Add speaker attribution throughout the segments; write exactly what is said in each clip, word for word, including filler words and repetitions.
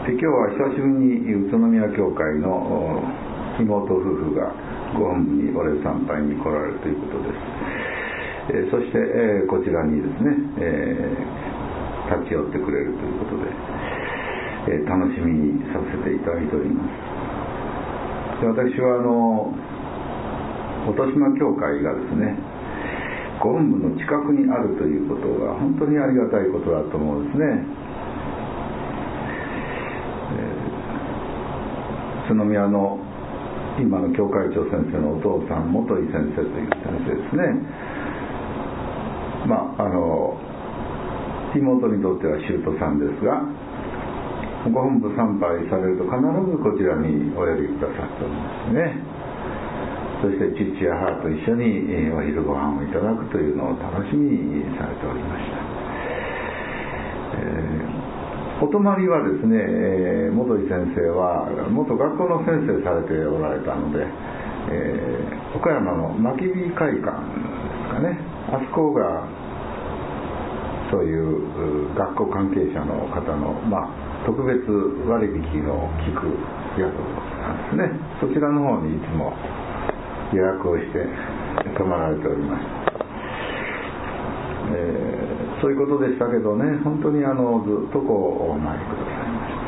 Speaker 1: で今日は久しぶりに宇都宮教会の妹夫婦がご本部にお礼参拝に来られるということです。えー、そして、えー、こちらにですね、えー、立ち寄ってくれるということで、えー、楽しみにさせていただいております。で私はあの音島教会がですね、ご本部の近くにあるということが本当にありがたいことだと思うんですね。えー、宇都宮の今の教会長先生のお父さん、元井先生という先生ですね。まああの妹にとっては舅さんですが、ご本部参拝されると必ずこちらにお呼びくださっておりますね。そして父や母と一緒にお昼ご飯をいただくというのを楽しみにされておりました。えーお泊まりはですね、えー、元井先生は元学校の先生されておられたので、えー、岡山の牧火会館ですかね、あそこがそういう学校関係者の方の、まあ、特別割引の効く宿なんですね。そちらの方にいつも予約をして泊まられておりました。えーそういうことでしたけどね、本当にあのずっとこうお参りくださいました。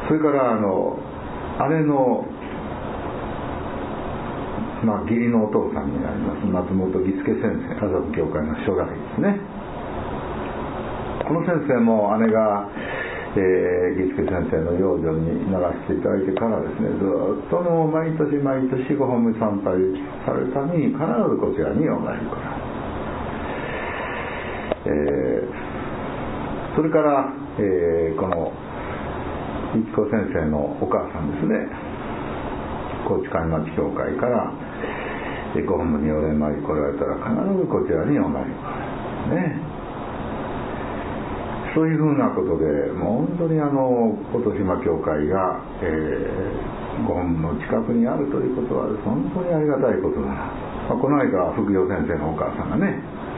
Speaker 1: それからあのあれの、まあ、義理のお父さんになります松本義介先生、家族教会の初代ですね。この先生も姉が、えー、義介先生の養女にならせていただいてからですね、ずっともう毎年毎年ご本部参拝されるために必ずこちらにお参りください。えー、それから、えー、この一子先生のお母さんですね、高知海町教会から、えー、ご本部にお礼参り来られたら必ずこちらにお参り来られるね。そういうふうなことでもう本当にあの音島教会が、えー、ご本部の近くにあるということは本当にありがたいことだな、まあ、この間福陽先生のお母さんがね、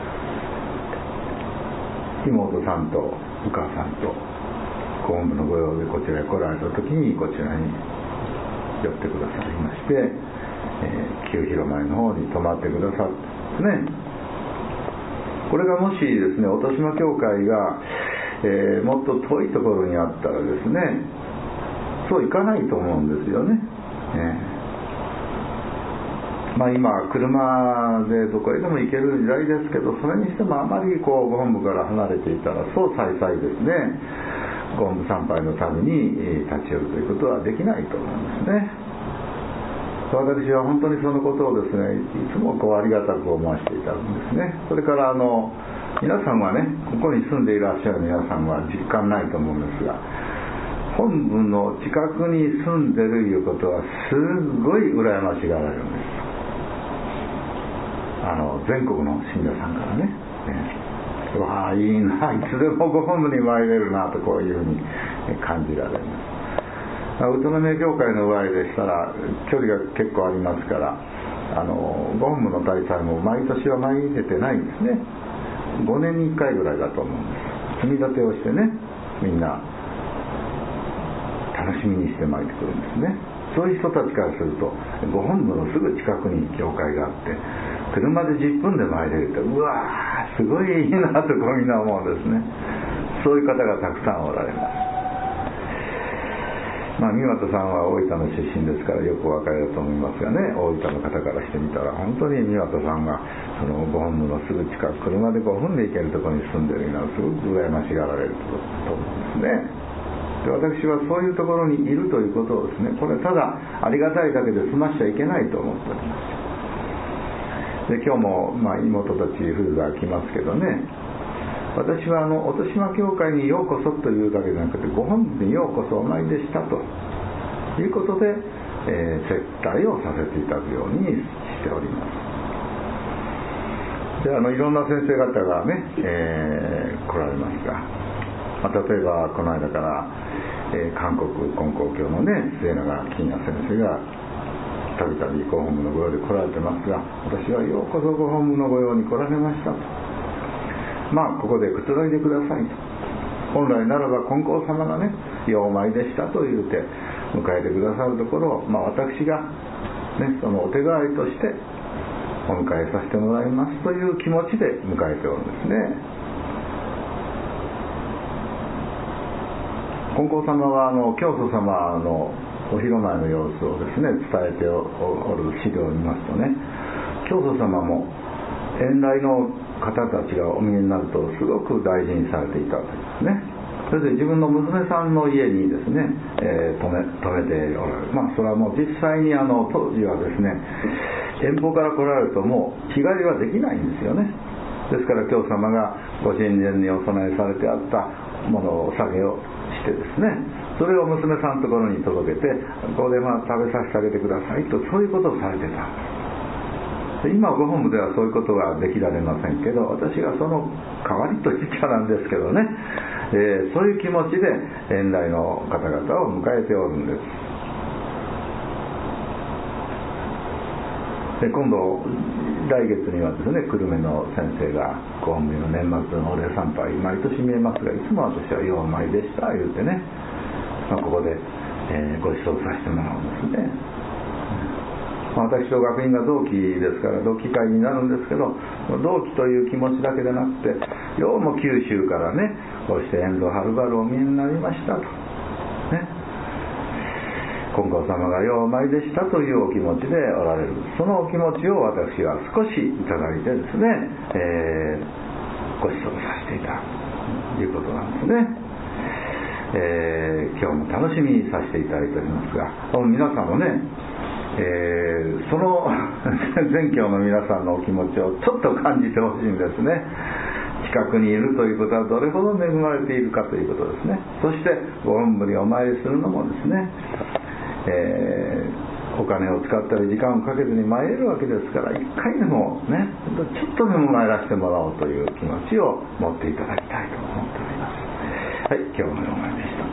Speaker 1: 妹さんとお母さんとご本部のご用でこちらへ来られた時にこちらに寄ってくださいまして、えー、旧広前の方に泊まってくださってですね。これがもしですね、音島教会が、えー、もっと遠いところにあったらですね、そういかないと思うんですよね。えーまあ、今車でどこへでも行ける時代ですけど、それにしてもあまりこうご本部から離れていたらそうさいさいですね、ご本部参拝のために立ち寄るということはできないと思うんですね。私は本当にそのことをですね、いつもこうありがたく思わせていただくんですね。それからあの皆さんはね、ここに住んでいらっしゃる皆さんは実感ないと思うんですが、本部の近くに住んでるいうことはすごい羨ましがられるんです。あの全国の信者さんからね、ね、わあいいな、いつでもご本部に参れるなとこういうふうに感じられます。宇都宮教会の場合でしたら距離が結構ありますから、あのご本部の大祭も毎年は参れてないんですね。ごねんにいっかいぐらいだと思うんです。積み立てをしてね、みんな楽しみにして参ってくるんですね。そういう人たちからするとご本部のすぐ近くに教会があって車でじゅっぷんで参れると、うわーすごいいいなとこうみんな思うんですね。そういう方がたくさんおられます。まあ、三股さんは大分の出身ですからよくお分かりだと思いますがね、大分の方からしてみたら本当に三股さんがそのご本部のすぐ近く、車でごふんで行けるところに住んでいるのはすごく羨ましがられると思うんですね。で私はそういうところにいるということをですね、これただありがたいだけで済ましちゃいけないと思っております。で今日も、まあ、妹たち夫婦が来ますけどね、私はあの音島教会にようこそというだけじゃなくてご本部にようこそお参りでしたということで、えー、接待をさせていただくようにしております。であのいろんな先生方がね、えー、来られますが、まあ、例えばこの間から、えー、韓国根高教のね末永金也先生がたびたびご本部の御用で来られてますが、私はようこそご本部の御用に来られましたと、まあここでくつろいでくださいと、 本来ならば金光様がね、ようお参りでしたと言うて迎えてくださるところを、まあ、私が、ね、そのお手代わりとしてお迎えさせてもらいますという気持ちで迎えておるんですね。金光様はあの教祖様のお広前の様子をですね伝えておる資料を見ますとね、教祖様も遠来の方たちがお見えになるとすごく大事にされていたわけですね。それで自分の娘さんの家にですね、えー、泊め、泊めておられる。まあそれはもう実際にあの当時はですね、遠方から来られるともう日帰りはできないんですよね。ですから教祖様がご神前にお供えされてあったものをお下げをしてですね、それを娘さんのところに届けて、ここでまあ食べさせてあげてくださいと、そういうことをされてたんです。今ご本部ではそういうことができられませんけど、私がその代わりと言っちゃなんですけどね、えー、そういう気持ちで遠来の方々を迎えておるんです。で今度来月にはですね、久留米の先生が公務員の年末のお礼参拝毎年見えますが、いつも私はようお参りでした言うてね、まあ、ここで、えー、ご馳走させてもらうんですね。私と学院が同期ですから同期会になるんですけど、同期という気持ちだけでなくて、ようも九州からねこうして遠路はるばるお見えになりましたとね、金光様がようお参りでしたというお気持ちでおられる。そのお気持ちを私は少しいただいてですね、えー、ご馳走させていたということなんですね。えー、今日も楽しみにさせていただいておりますが、皆さんもね、えー、その全教の皆さんのお気持ちをちょっと感じてほしいんですね。近くにいるということはどれほど恵まれているかということですね。そしてご本部にお参りするのもですね、えー、お金を使ったり時間をかけずに参れるわけですから、一回でもねちょっとでも参らせてもらおうという気持ちを持っていただきたいと思っております。はい、今日のお参りでした。